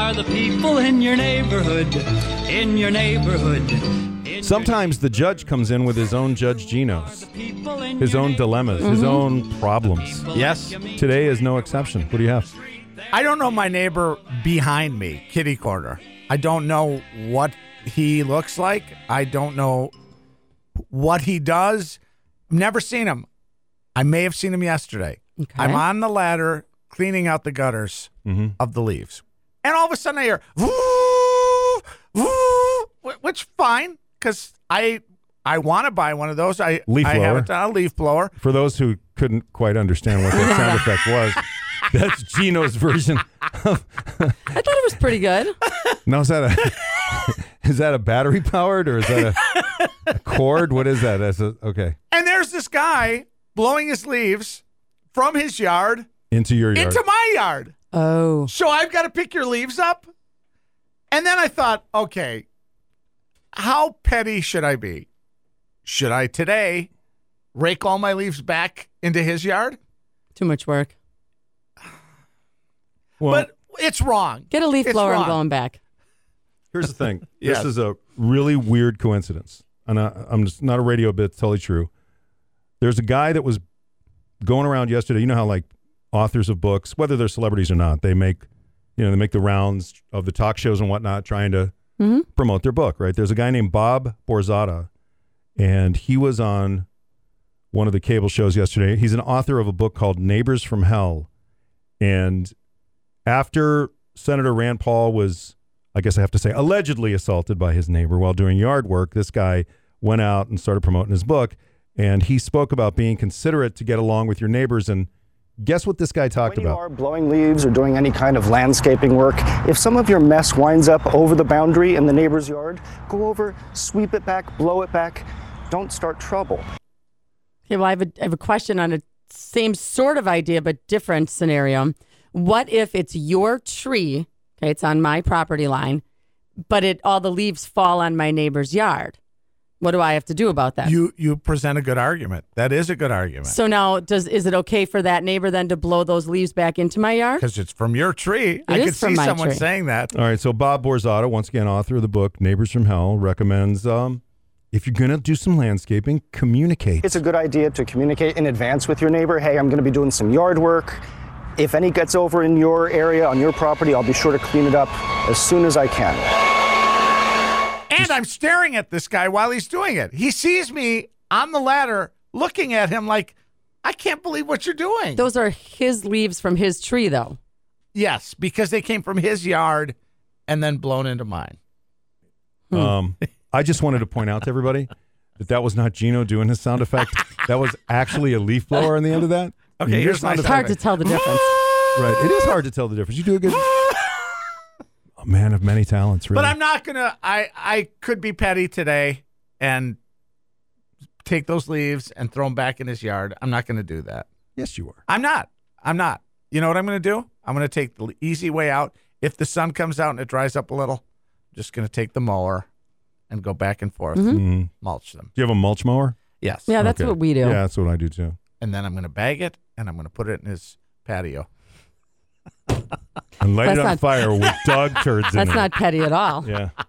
are the people in your neighborhood, in your neighborhood. Sometimes the judge comes in with his own Judge Geno's, his own dilemmas, his own problems. Yes. Today is no exception. What do you have? I don't know my neighbor behind me, kitty corner. I don't know what he looks like. I don't know what he does. Never seen him. I may have seen him yesterday. Okay. I'm on the ladder cleaning out the gutters of the leaves. And all of a sudden I hear, woo, woo, which fine, because I want to buy one of those. I have a leaf blower. For those who couldn't quite understand what that sound effect was, that's Geno's version of... I thought it was pretty good. Now, is that a battery powered or is that a cord? What is that? Okay. And there's this guy blowing his leaves from his yard into your yard. Into my yard. Oh. So I've got to pick your leaves up? And then I thought, okay, how petty should I be? Should I today rake all my leaves back into his yard? Too much work. Well, but it's wrong. Get a leaf It's blower wrong. and blow them back. here's the thing. Yes. This is a really weird coincidence. And I'm just not a radio bit, it's totally true. There's a guy that was going around yesterday. You know how like authors of books, whether they're celebrities or not, they make the rounds of the talk shows and whatnot trying to promote their book, right? There's a guy named Bob Borzata, and he was on one of the cable shows yesterday. He's an author of a book called Neighbors from Hell. And after Senator Rand Paul was, I guess I have to say, allegedly assaulted by his neighbor while doing yard work, this guy went out and started promoting his book. And he spoke about being considerate to get along with your neighbors. And guess what this guy talked about? When you are blowing leaves or doing any kind of landscaping work, if some of your mess winds up over the boundary in the neighbor's yard, go over, sweep it back, blow it back. Don't start trouble. Okay, well, I have a question on a same sort of idea, but different scenario. What if it's your tree, okay, it's on my property line, but all the leaves fall on my neighbor's yard? What do I have to do about that? You present a good argument. That is a good argument. So now, is it okay for that neighbor then to blow those leaves back into my yard? Because it's from your tree. I is could from see my someone tree. saying that. All right, so Bob Borzata, once again, author of the book Neighbors from Hell, recommends if you're going to do some landscaping, communicate. It's a good idea to communicate in advance with your neighbor. Hey, I'm going to be doing some yard work. If any gets over in your area, on your property, I'll be sure to clean it up as soon as I can. And I'm staring at this guy while he's doing it. He sees me on the ladder looking at him like, I can't believe what you're doing. Those are his leaves from his tree, though. Yes, because they came from his yard and then blown into mine. I just wanted to point out to everybody that was not Geno doing his sound effect. That was actually a leaf blower on the end of that. Okay, Your here's my sound It's effect- hard to tell the difference. Right, it is hard to tell the difference. You do a good... A man of many talents, really. But I'm not going to, I could be petty today and take those leaves and throw them back in his yard. I'm not going to do that. Yes, you are. I'm not. You know what I'm going to do? I'm going to take the easy way out. If the sun comes out and it dries up a little, I'm just going to take the mower and go back and forth, mulch them. Do you have a mulch mower? Yes. Yeah, that's Okay. what we do. Yeah, that's what I do, too. And then I'm going to bag it and I'm going to put it in his patio. And light That's it on not- fire with dog turds in it. That's not petty at all. Yeah.